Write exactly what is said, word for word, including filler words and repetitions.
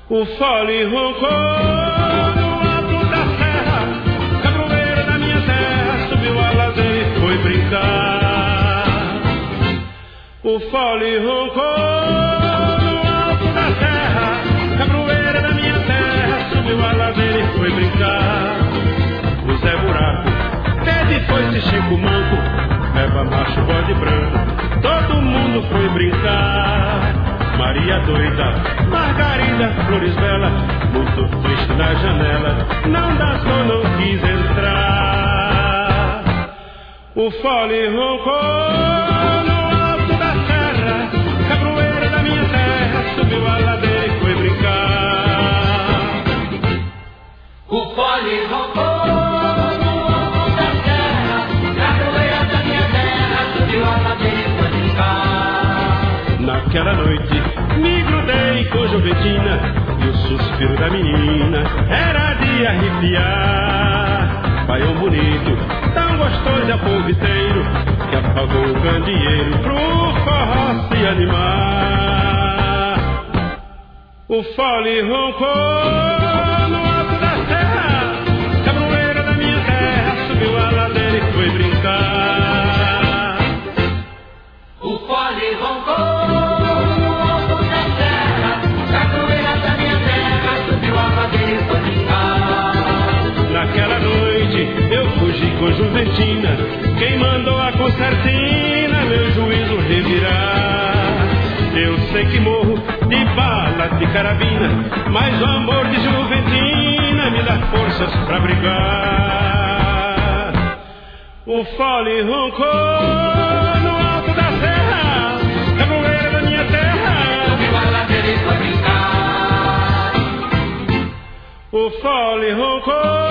O fole roncou no alto da serra, cabroeira da minha terra, subiu a ladeira e foi brincar. O fole roncou no alto da serra, cabroeira da minha terra, subiu a ladeira e foi brincar. O Zé Buraco, Tede foi-se Chico Manco, Eva Macho, Bode Branco, todo mundo foi brincar. Maria doida, Margarida, Flores Bela, muito triste na janela, não dançou, não quis entrar. O fole roncou no alto da serra, cabroeira da minha terra, subiu a ladeira e foi brincar. O fole roncou no alto da serra, cabroeira da minha terra, subiu a ladeira e foi brincar. Naquela noite me grudei com Juventina e o suspiro da menina era de arrepiar. Baião bonito, tão gostoso e apolviteiro, que apagou o candeeiro pro forró se animar. O fole roncou no alto da serra, cabroeira da minha terra, subiu a ladeira e foi brincar. O fole roncou no alto da serra, cabroeira da minha terra, subiu a ladeira e foi brincar. Naquela noite eu fugi com Juventina, quem mandou a concertina meu juízo revirar. Eu sei que morro de bala de carabina, mas o amor de Juventina me dá forças pra brigar. O fole roncou no alto da serra, cabroeira da minha terra, subiu a ladeira e foi brincar. o fole roncou